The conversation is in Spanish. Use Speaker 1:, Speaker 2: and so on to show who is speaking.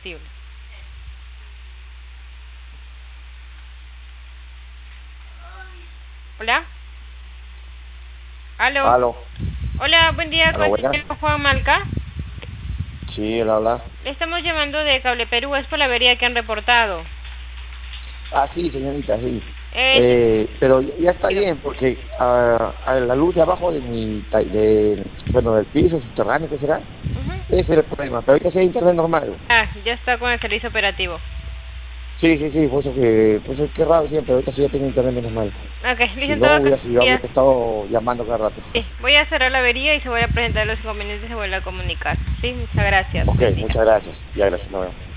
Speaker 1: combustible. Hola. Aló.
Speaker 2: Aló,
Speaker 1: Hola, buen día, con
Speaker 2: aló,
Speaker 1: el
Speaker 2: buenas.
Speaker 1: señor Juan Malca.
Speaker 2: Sí, él habla.
Speaker 1: Le estamos llamando de Cable Perú, es por la avería que han reportado.
Speaker 2: Ah, sí, señorita, sí.
Speaker 1: Sí,
Speaker 2: Pero ya está
Speaker 1: pido.
Speaker 2: bien, porque a la luz de abajo de bueno, del piso subterráneo, ¿qué será?
Speaker 1: Ujú.
Speaker 2: Ese es el problema, pero ahorita sí hay internet normal.
Speaker 1: Ya está con el servicio operativo.
Speaker 2: Sí, sí, sí, por eso qué raro siempre, ahorita sí ya tengo internet normal.
Speaker 1: Ok, listo,
Speaker 2: Si
Speaker 1: en
Speaker 2: no,
Speaker 1: todo caso,
Speaker 2: yo habría estado llamando cada rato.
Speaker 1: sí, voy a cerrar la avería y se voy a presentar los inconvenientes y se vuelve a comunicar. Sí, muchas gracias.
Speaker 2: Ok,
Speaker 1: Buen día.
Speaker 2: muchas gracias. Ya, gracias, nos vemos.